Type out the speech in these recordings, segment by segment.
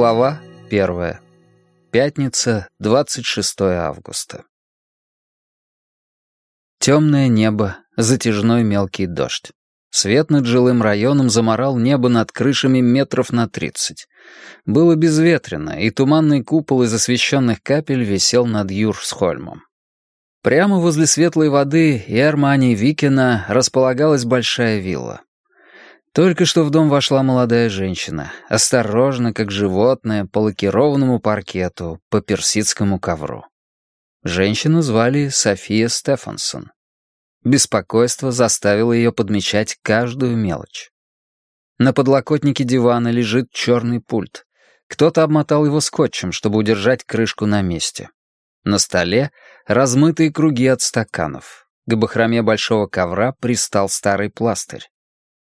Глава 1. Пятница, 26 августа. Темное небо, затяжной мелкий дождь. Свет над жилым районом заморал небо над крышами метров на 30. Было безветренно, и туманный купол из освещенных капель висел над Юрсхольмом. Прямо возле светлой воды и Армани Викена располагалась большая вилла. Только что в дом вошла молодая женщина, осторожно, как животное, по лакированному паркету, по персидскому ковру. Женщину звали София Стефансон. Беспокойство заставило ее подмечать каждую мелочь. На подлокотнике дивана лежит черный пульт. Кто-то обмотал его скотчем, чтобы удержать крышку на месте. На столе размытые круги от стаканов. К бахроме большого ковра пристал старый пластырь.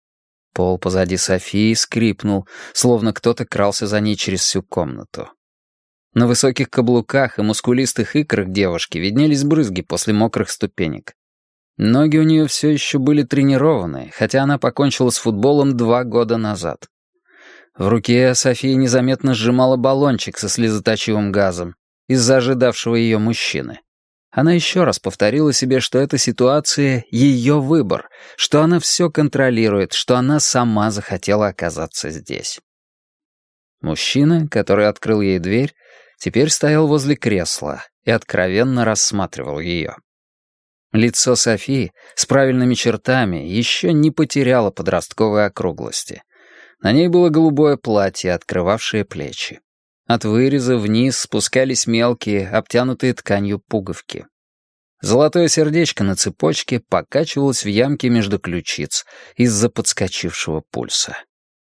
Пол позади Софии скрипнул, словно кто-то крался за ней через всю комнату. На высоких каблуках и мускулистых икрах девушки виднелись брызги после мокрых ступенек. Ноги у нее все еще были тренированы, хотя она покончила с футболом 2 года назад. В руке София незаметно сжимала баллончик со слезоточивым газом из-за ожидавшего ее мужчины. Она еще раз повторила себе, что эта ситуация — ее выбор, что она все контролирует, что она сама захотела оказаться здесь. Мужчина, который открыл ей дверь, теперь стоял возле кресла и откровенно рассматривал ее. Лицо Софии с правильными чертами еще не потеряло подростковой округлости. На ней было голубое платье, открывавшее плечи. От выреза вниз спускались мелкие, обтянутые тканью пуговки. Золотое сердечко на цепочке покачивалось в ямке между ключиц из-за подскочившего пульса.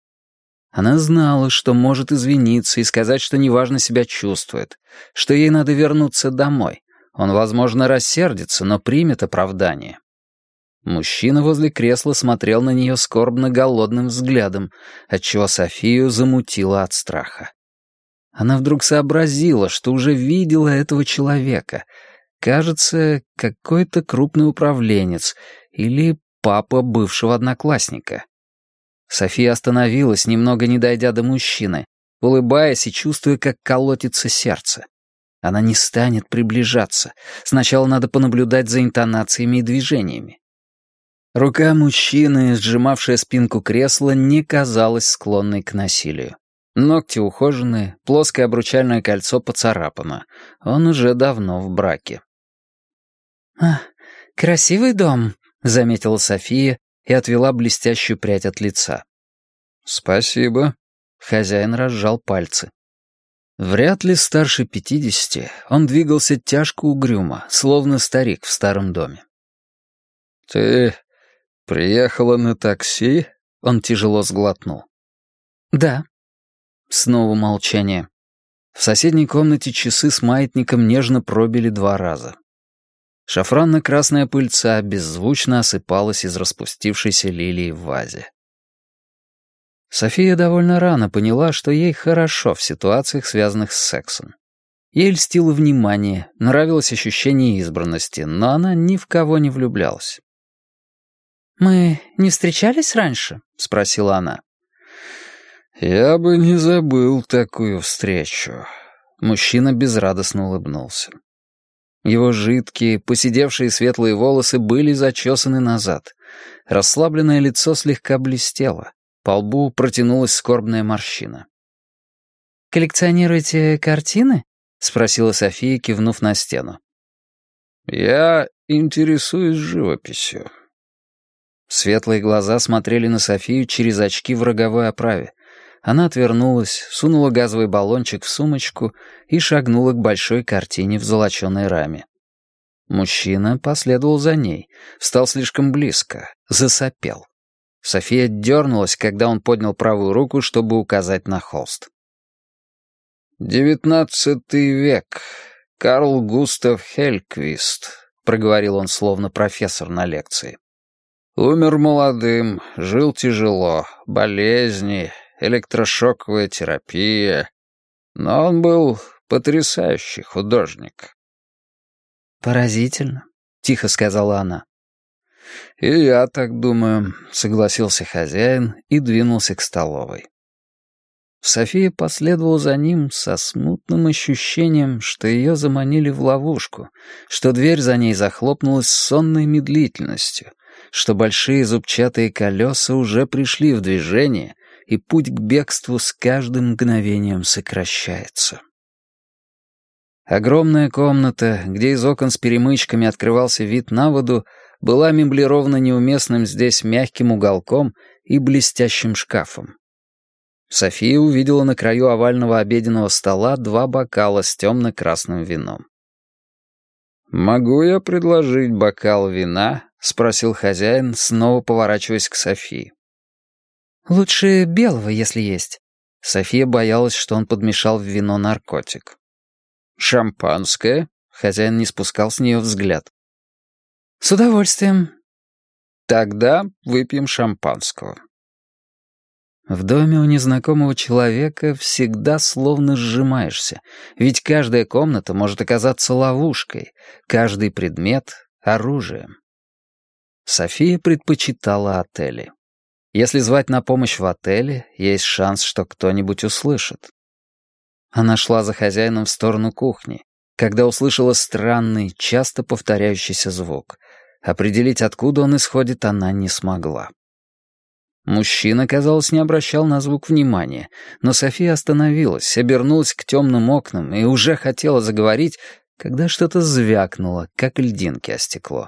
Она знала, что может извиниться и сказать, что неважно себя чувствует, что ей надо вернуться домой. Он, возможно, рассердится, но примет оправдание. Мужчина возле кресла смотрел на нее скорбно голодным взглядом, отчего Софию замутило от страха. Она вдруг сообразила, что уже видела этого человека. Кажется, какой-то крупный управленец или папа бывшего одноклассника. София остановилась, немного не дойдя до мужчины, улыбаясь и чувствуя, как колотится сердце. Она не станет приближаться. Сначала надо понаблюдать за интонациями и движениями. Рука мужчины, сжимавшая спинку кресла, не казалась склонной к насилию. Ногти ухоженные, плоское обручальное кольцо поцарапано. Он уже давно в браке. «Красивый дом», — заметила София и отвела блестящую прядь от лица. «Спасибо». Хозяин разжал пальцы. Вряд ли старше 50, он двигался тяжко угрюмо, словно старик в старом доме. «Ты приехала на такси?» — он тяжело сглотнул. «Да». Снова молчание. В соседней комнате часы с маятником нежно пробили 2 раза. Шафранно-красная пыльца беззвучно осыпалась из распустившейся лилии в вазе. София довольно рано поняла, что ей хорошо в ситуациях, связанных с сексом. Ей льстило внимание, нравилось ощущение избранности, но она ни в кого не влюблялась. «Мы не встречались раньше?» — спросила она. «Я бы не забыл такую встречу». Мужчина безрадостно улыбнулся. Его жидкие, поседевшие светлые волосы были зачесаны назад. Расслабленное лицо слегка блестело. По лбу протянулась скорбная морщина. «Коллекционируете картины?» — спросила София, кивнув на стену. «Я интересуюсь живописью». Светлые глаза смотрели на Софию через очки в роговой оправе. Она отвернулась, сунула газовый баллончик в сумочку и шагнула к большой картине в золоченой раме. Мужчина последовал за ней, встал слишком близко, засопел. София дернулась, когда он поднял правую руку, чтобы указать на холст. «XIX век. Карл Густав Хельквист», — проговорил он словно профессор на лекции. «Умер молодым, жил тяжело, болезни, электрошоковая терапия. Но он был потрясающий художник». «Поразительно», — тихо сказала она. «И я так думаю», — согласился хозяин и двинулся к столовой. София последовала за ним со смутным ощущением, что ее заманили в ловушку, что дверь за ней захлопнулась с сонной медлительностью, что большие зубчатые колеса уже пришли в движение, и путь к бегству с каждым мгновением сокращается. Огромная комната, где из окон с перемычками открывался вид на воду, была меблирована неуместным здесь мягким уголком и блестящим шкафом. София увидела на краю овального обеденного стола 2 бокала с темно-красным вином. «Могу я предложить бокал вина?» — спросил хозяин, снова поворачиваясь к Софии. «Лучше белого, если есть». София боялась, что он подмешал в вино наркотик. «Шампанское?» — хозяин не спускал с нее взгляд. «С удовольствием». «Тогда выпьем шампанского». В доме у незнакомого человека всегда словно сжимаешься, ведь каждая комната может оказаться ловушкой, каждый предмет — оружием. София предпочитала отели. Если звать на помощь в отеле, есть шанс, что кто-нибудь услышит. Она шла за хозяином в сторону кухни, когда услышала странный, часто повторяющийся звук. Определить, откуда он исходит, она не смогла. Мужчина, казалось, не обращал на звук внимания, но София остановилась, обернулась к темным окнам и уже хотела заговорить, когда что-то звякнуло, как льдинки о стекло.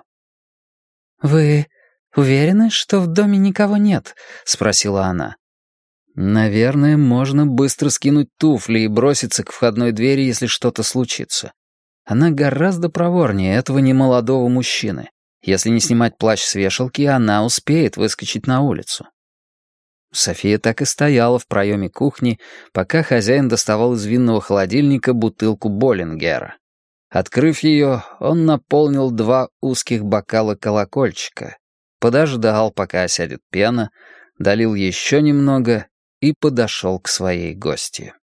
«Вы уверены, что в доме никого нет?» — спросила она. Наверное, можно быстро скинуть туфли и броситься к входной двери, если что-то случится. Она гораздо проворнее этого немолодого мужчины. Если не снимать плащ с вешалки, она успеет выскочить на улицу. София так и стояла в проеме кухни, пока хозяин доставал из винного холодильника бутылку Боллингера. Открыв ее, он наполнил 2 узких бокала колокольчика, подождал, пока осядет пена, долил еще немного и подошел к своей гостье.